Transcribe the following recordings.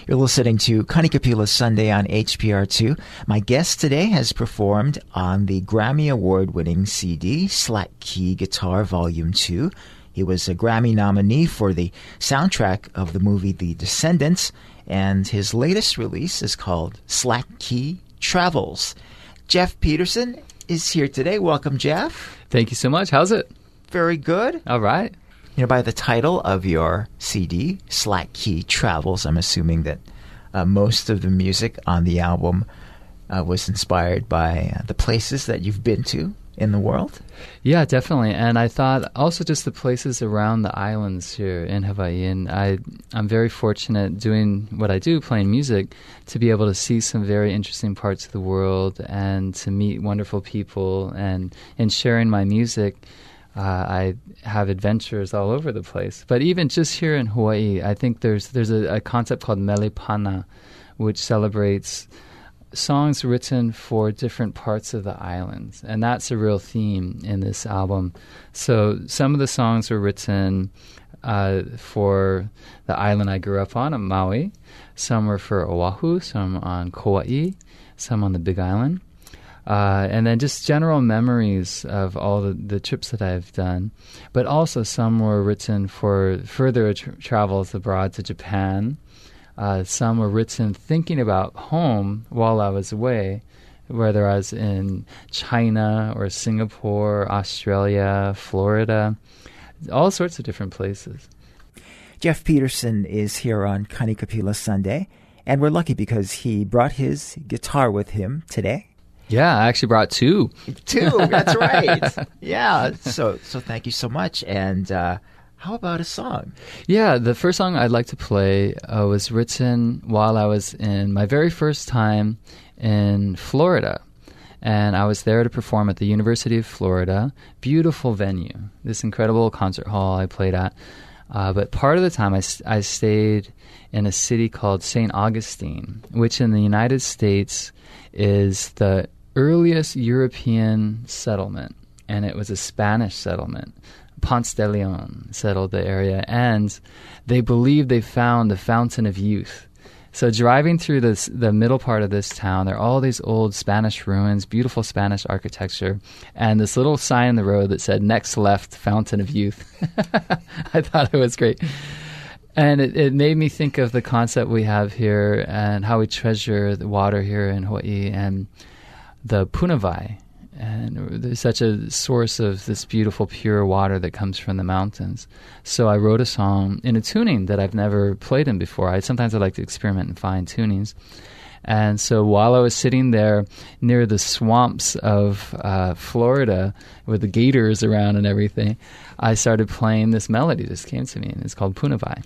You're listening to Kanikapila Sunday on HPR2. My guest today has performed on the Grammy Award-winning CD, Slack Key Guitar Volume 2. He was a Grammy nominee for the soundtrack of the movie The Descendants, and his latest release is called Slack Key Travels. Jeff Peterson is here today. Welcome, Jeff. Thank you so much. How's it? Very good. All right. You know, by the title of your CD, Slack Key Travels, I'm assuming that most of the music on the album was inspired by the places that you've been to in the world? Yeah, definitely. And I thought also just the places around the islands here in Hawaii. And I'm very fortunate doing what I do, playing music, to be able to see some very interesting parts of the world and to meet wonderful people. And in sharing my music, I have adventures all over the place. But even just here in Hawaii, I think there's a concept called Melepana, which celebrates songs written for different parts of the islands. And that's a real theme in this album. So some of the songs were written for the island I grew up on Maui. Some were for Oahu, some on Kauai, some on the Big Island. And then just general memories of all the trips that I've done. But also some were written for further travels abroad to Japan. Some were written thinking about home while I was away, whether I was in China or Singapore, Australia, Florida, all sorts of different places. Jeff Peterson is here on Kanikapila Sunday, and we're lucky because he brought his guitar with him today. Yeah, I actually brought two. Two, that's right. Yeah, so thank you so much. And how about a song? Yeah, the first song I'd like to play was written while I was in my very first time in Florida. And I was there to perform at the University of Florida. Beautiful venue, this incredible concert hall I played at. But part of the time I stayed in a city called St. Augustine, which in the United States is the earliest European settlement, and it was a Spanish settlement. Ponce de Leon settled the area, and they believe they found the Fountain of Youth. So driving through the middle part of this town, there are all these old Spanish ruins, beautiful Spanish architecture, and this little sign in the road that said, "Next left, Fountain of Youth." I thought it was great. And it made me think of the concept we have here and how we treasure the water here in Hawaii and the punavai. And there's such a source of this beautiful, pure water that comes from the mountains. So I wrote a song in a tuning that I've never played in before. Sometimes I like to experiment and find tunings. And so while I was sitting there near the swamps of Florida with the gators around and everything, I started playing this melody. This came to me, and it's called Punavai.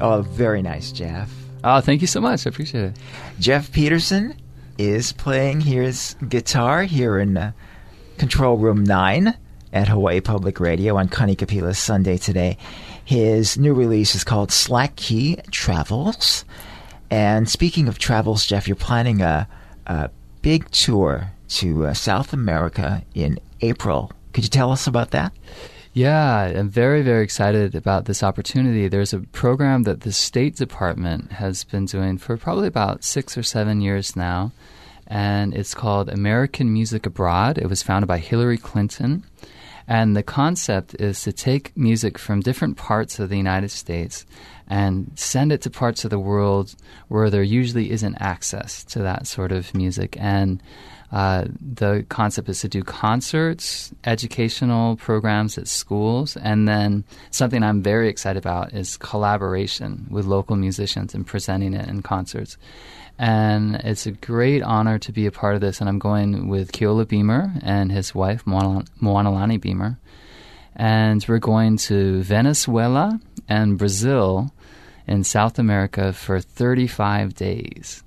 Oh, very nice, Jeff. Oh, thank you so much. I appreciate it. Jeff Peterson is playing his guitar here in Control Room 9 at Hawaii Public Radio on Kanikapila Sunday today. His new release is called Slack Key Travels. And speaking of travels, Jeff, you're planning a big tour to South America in April. Could you tell us about that? Yeah, I'm very, very excited about this opportunity. There's a program that the State Department has been doing for probably about 6 or 7 years now, and it's called American Music Abroad. It was founded by Hillary Clinton, and the concept is to take music from different parts of the United States and send it to parts of the world where there usually isn't access to that sort of music. And the concept is to do concerts, educational programs at schools, and then something I'm very excited about is collaboration with local musicians and presenting it in concerts. And it's a great honor to be a part of this, and I'm going with Keola Beamer and his wife, Moanalani Beamer. And we're going to Venezuela and Brazil in South America for 35 days.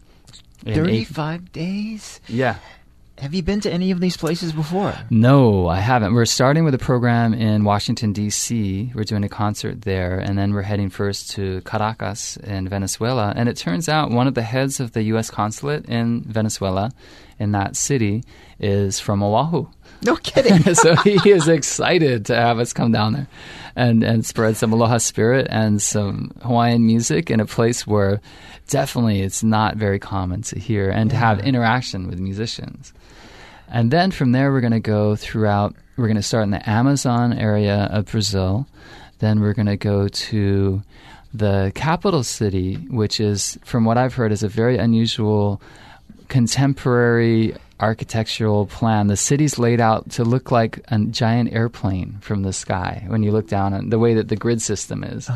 35 days? Yeah. Have you been to any of these places before? No, I haven't. We're starting with a program in Washington, D.C. We're doing a concert there, and then we're heading first to Caracas in Venezuela. And it turns out one of the heads of the U.S. consulate in Venezuela, in that city, is from Oahu. No kidding. So he is excited to have us come down there and spread some aloha spirit and some Hawaiian music in a place where definitely it's not very common to hear and to have interaction with musicians. And then from there, we're going to go throughout. We're going to start in the Amazon area of Brazil. Then we're going to go to the capital city, which is, from what I've heard, is a very unusual contemporary architectural plan. The city's laid out to look like a giant airplane from the sky when you look down on the way that the grid system is.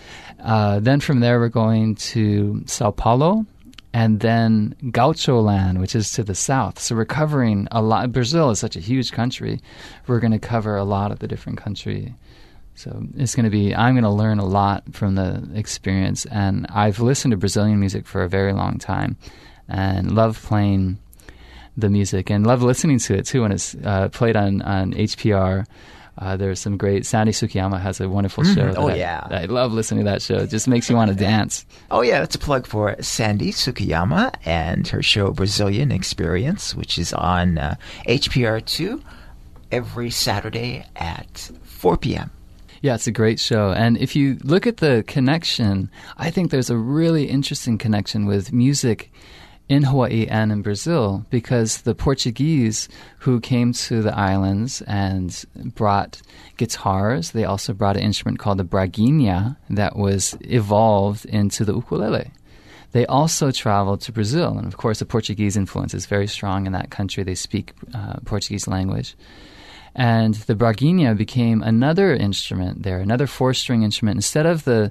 Then from there, we're going to Sao Paulo, and then Gaucho land, which is to the south. So we're covering a lot. Brazil is such a huge country. We're going to cover a lot of the different country. So it's going to be, I'm going to learn a lot from the experience. And I've listened to Brazilian music for a very long time and love playing the music and love listening to it too when it's played on HPR. There's some great, Sandy Sukiyama has a wonderful show. I love listening to that show. It just makes you want to dance. Oh yeah, that's a plug for Sandy Sukiyama and her show Brazilian Experience, which is on HPR2 every Saturday at 4 p.m. Yeah, it's a great show. And if you look at the connection, I think there's a really interesting connection with music in Hawaii and in Brazil, because the Portuguese who came to the islands and brought guitars, they also brought an instrument called the braguinha that was evolved into the ukulele. They also traveled to Brazil, and of course the Portuguese influence is very strong in that country. They speak Portuguese language. And the braguinha became another instrument there, another four-string instrument. Instead of the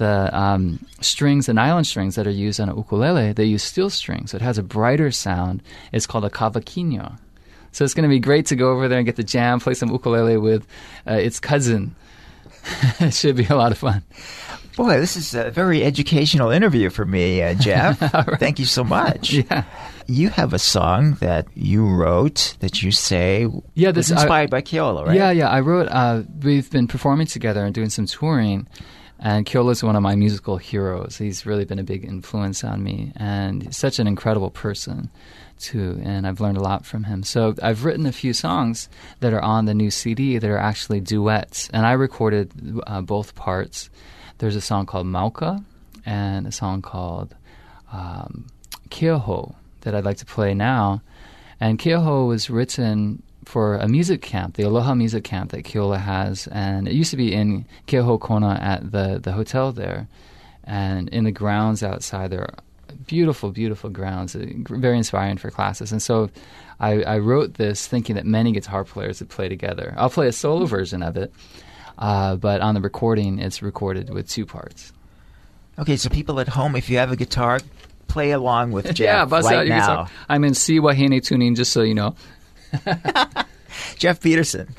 strings, the nylon strings that are used on a ukulele, they use steel strings. So it has a brighter sound. It's called a cavaquinho. So it's going to be great to go over there and get the jam, play some ukulele with its cousin. It should be a lot of fun. Boy, this is a very educational interview for me, Jeff. Right. Thank you so much. Yeah. You have a song that you wrote that you say was inspired by Keola, right? Yeah. I wrote, we've been performing together and doing some touring, and Keola is one of my musical heroes. He's really been a big influence on me, and he's such an incredible person, too, and I've learned a lot from him. So I've written a few songs that are on the new CD that are actually duets, and I recorded both parts. There's a song called Mauka and a song called Keoho that I'd like to play now. And Keoho was written for a music camp, the Aloha Music Camp that Keola has. And it used to be in Keoho Kona at the hotel there. And in the grounds outside, there are beautiful, beautiful grounds, very inspiring for classes. And so I wrote this thinking that many guitar players would play together. I'll play a solo version of it. But on the recording, it's recorded with two parts. Okay, so people at home, if you have a guitar, play along with Jeff yeah, bust right out your now. Guitar. I'm in C Wahine tuning, just so you know. Jeff Peterson.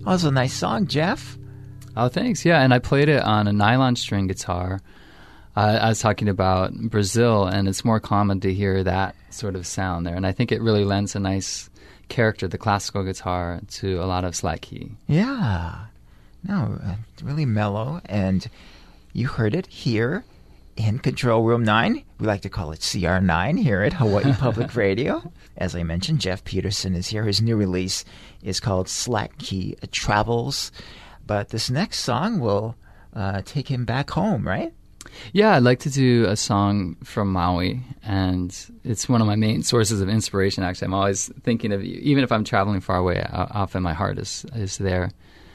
Oh, it's a nice song, Jeff. Oh, thanks. Yeah, and I played it on a nylon string guitar. I was talking about Brazil, and it's more common to hear that sort of sound there. And I think it really lends a nice character, the classical guitar, to a lot of slack key. Yeah. No, really mellow. And you heard it here in Control Room 9. We like to call it CR9 here at Hawaii Public Radio. As I mentioned, Jeff Peterson is here. His new release is called Slack Key Travels. But this next song will take him back home, right? Yeah, I'd like to do a song from Maui, and it's one of my main sources of inspiration, actually. I'm always thinking of, even if I'm traveling far away, often my heart is there.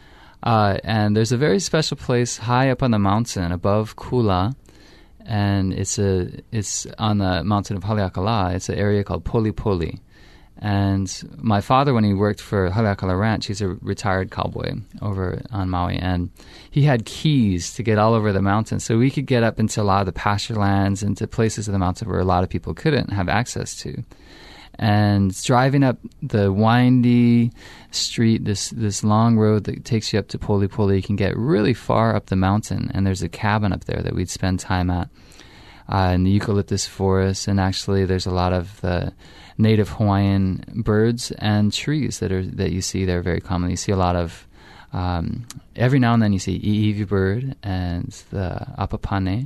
And there's a very special place high up on the mountain above Kula, and it's on the mountain of Haleakala. It's an area called Polipoli. And my father, when he worked for Haleakala Ranch, he's a retired cowboy over on Maui, and he had keys to get all over the mountain. So we could get up into a lot of the pasture lands and to places of the mountain where a lot of people couldn't have access to. And driving up the windy street, this long road that takes you up to Polipoli, you can get really far up the mountain, and there's a cabin up there that we'd spend time at in the eucalyptus forest. And actually there's a lot of the native Hawaiian birds and trees that you see there very commonly. You see a lot of, every now and then you see iiwi bird and the apapane,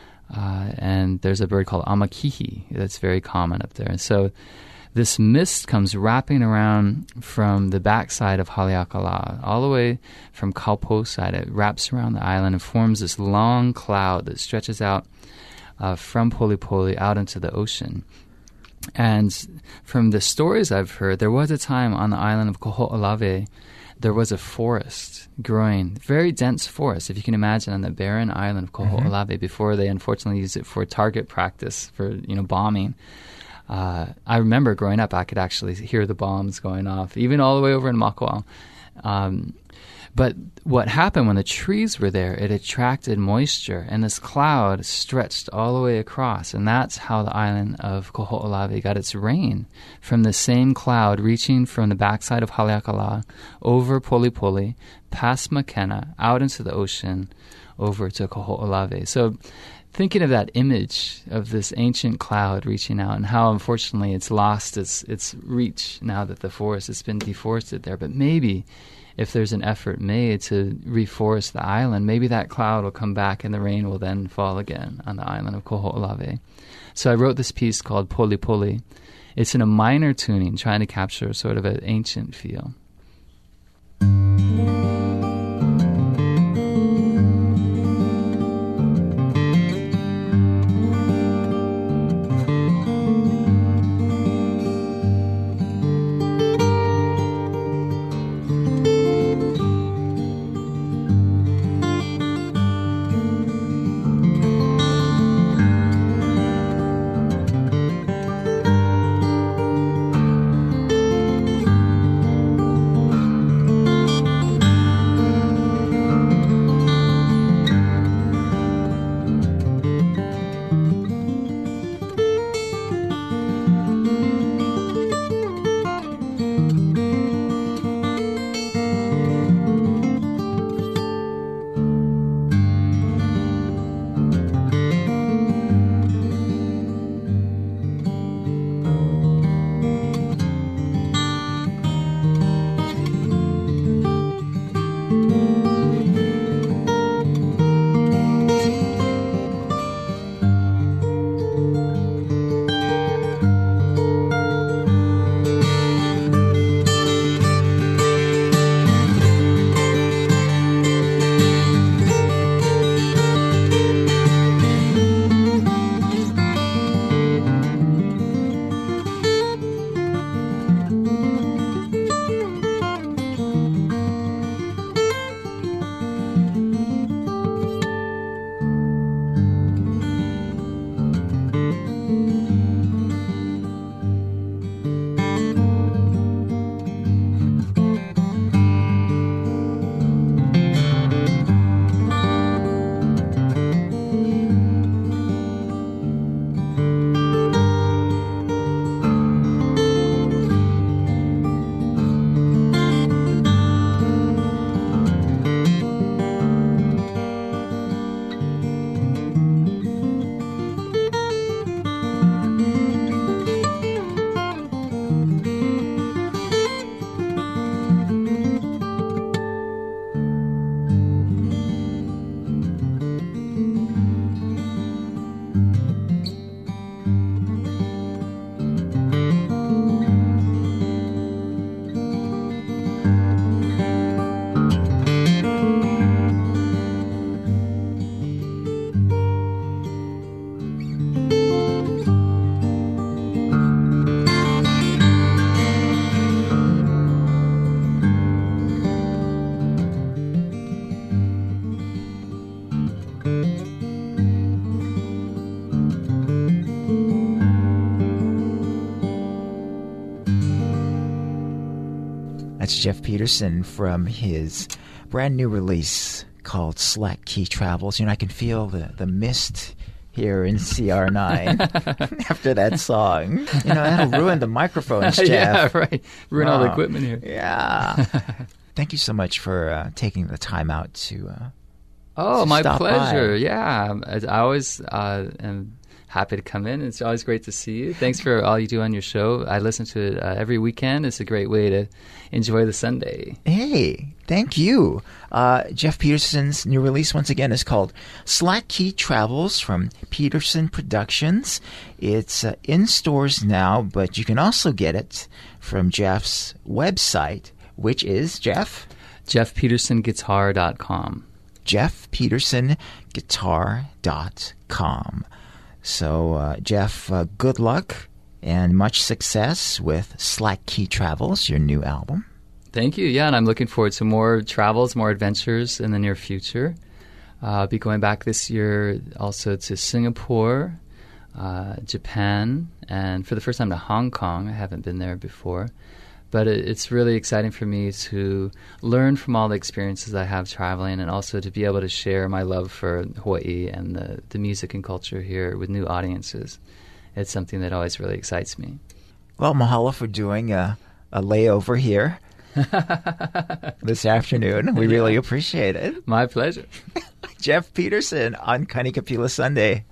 and there's a bird called amakihi that's very common up there. And so this mist comes wrapping around from the backside of Haleakala, all the way from Kaupo side. It wraps around the island and forms this long cloud that stretches out from Polipoli out into the ocean. And from the stories I've heard, there was a time on the island of Koho'olawe, there was a forest growing, very dense forest, if you can imagine, on the barren island of Koho'olawe, before they unfortunately used it for target practice for, bombing. I remember growing up, I could actually hear the bombs going off, even all the way over in Makua. But what happened when the trees were there, it attracted moisture, and this cloud stretched all the way across, and that's how the island of Koho'olawe got its rain, from the same cloud reaching from the backside of Haleakala over Polipoli, past Makena, out into the ocean, over to Koho'olawe. So thinking of that image of this ancient cloud reaching out, and how unfortunately it's lost its reach now that the forest has been deforested there, but maybe if there's an effort made to reforest the island, maybe that cloud will come back and the rain will then fall again on the island of Koho'olawe. So I wrote this piece called Polipoli. It's in a minor tuning, trying to capture sort of an ancient feel. That's Jeff Peterson from his brand new release called Slack Key Travels. You know, I can feel the mist here in CR9 after that song. You know, that'll ruin the microphones, Jeff. Yeah, right. Ruin all the equipment here. Yeah. Thank you so much for taking the time out to my pleasure. By. Yeah. I always am happy to come in. It's always great to see you. Thanks for all you do on your show. I listen to it every weekend. It's a great way to enjoy the Sunday. Hey, thank you. Jeff Peterson's new release, once again, is called Slack Key Travels from Peterson Productions. It's in stores now, but you can also get it from Jeff's website, which is, Jeff? JeffPetersonGuitar.com. JeffPetersonGuitar.com. So, Jeff, good luck and much success with Slack Key Travels, your new album. Thank you. Yeah, and I'm looking forward to more travels, more adventures in the near future. I'll be going back this year also to Singapore, Japan, and for the first time to Hong Kong. I haven't been there before. But it's really exciting for me to learn from all the experiences I have traveling, and also to be able to share my love for Hawaii and the music and culture here with new audiences. It's something that always really excites me. Well, mahalo for doing a layover here this afternoon. We really appreciate it. My pleasure. Jeff Peterson on Kanikapila Sunday.